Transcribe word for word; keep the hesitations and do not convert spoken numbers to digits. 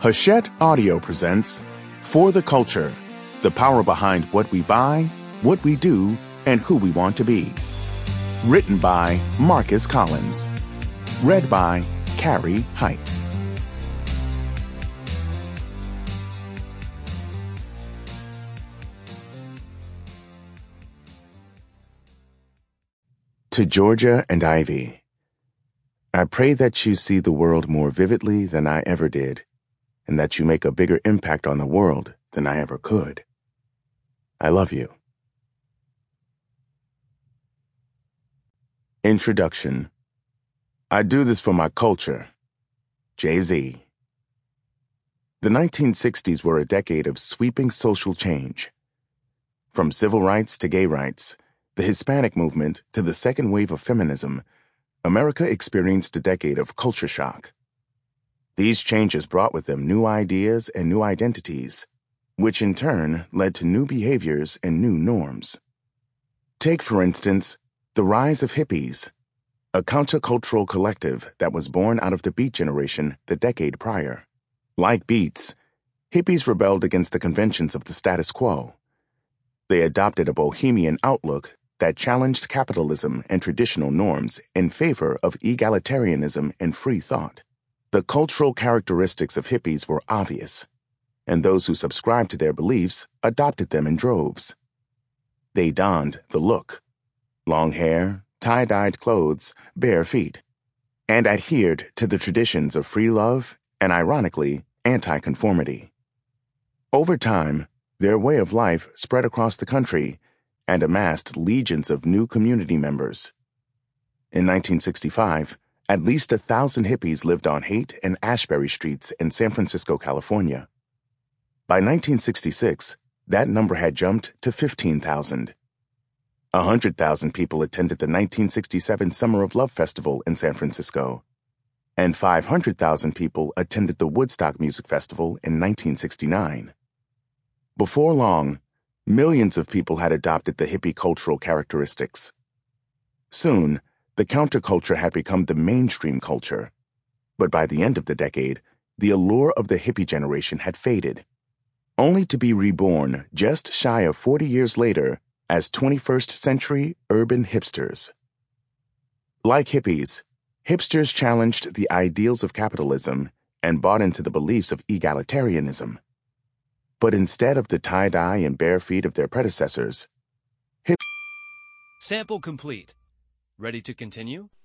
Hachette Audio presents For the Culture, the power behind what we buy, what we do, and who we want to be. Written by Marcus Collins. Read by Carrie Height. To Georgia and Ivy, I pray that you see the world more vividly than I ever did, and that you make a bigger impact on the world than I ever could. I love you. Introduction. I do this for my culture. Jay-Z. The nineteen sixties were a decade of sweeping social change. From civil rights to gay rights, the Hispanic movement to the second wave of feminism, America experienced a decade of culture shock. These changes brought with them new ideas and new identities, which in turn led to new behaviors and new norms. Take, for instance, the rise of hippies, a countercultural collective that was born out of the Beat generation the decade prior. Like Beats, hippies rebelled against the conventions of the status quo. They adopted a bohemian outlook that challenged capitalism and traditional norms in favor of egalitarianism and free thought. The cultural characteristics of hippies were obvious, and those who subscribed to their beliefs adopted them in droves. They donned the look, long hair, tie-dyed clothes, bare feet, and adhered to the traditions of free love and, ironically, anti-conformity. Over time, their way of life spread across the country and amassed legions of new community members. In nineteen sixty-five, at least a thousand hippies lived on Haight and Ashbury Streets in San Francisco, California. By nineteen sixty-six, that number had jumped to fifteen thousand. one hundred thousand people attended the nineteen sixty-seven Summer of Love Festival in San Francisco, and five hundred thousand people attended the Woodstock Music Festival in nineteen sixty-nine. Before long, millions of people had adopted the hippie cultural characteristics. Soon, the counterculture had become the mainstream culture, but by the end of the decade, the allure of the hippie generation had faded, only to be reborn just shy of forty years later as twenty-first century urban hipsters. Like hippies, hipsters challenged the ideals of capitalism and bought into the beliefs of egalitarianism. But instead of the tie-dye and bare feet of their predecessors, hip- Sample complete. Ready to continue?